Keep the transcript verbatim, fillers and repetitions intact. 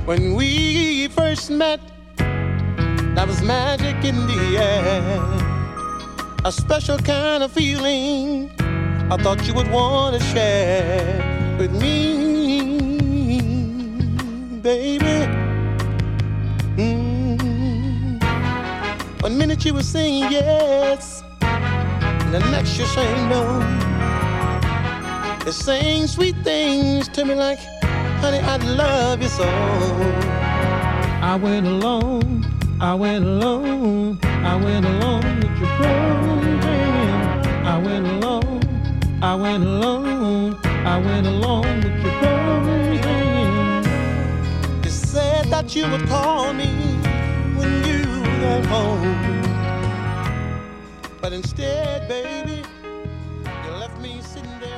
When we first met, there was magic in the air, a special kind of feeling I thought you would want to share with me, baby. Mm. One minute you were saying yes, and the next you're saying no. You're saying sweet things to me like, honey, I love you so. I went alone, I went alone, I went alone with your program. I went alone, I went alone, I went alone with your program. You said that you would call me when you got home, but instead, baby, you left me sitting there.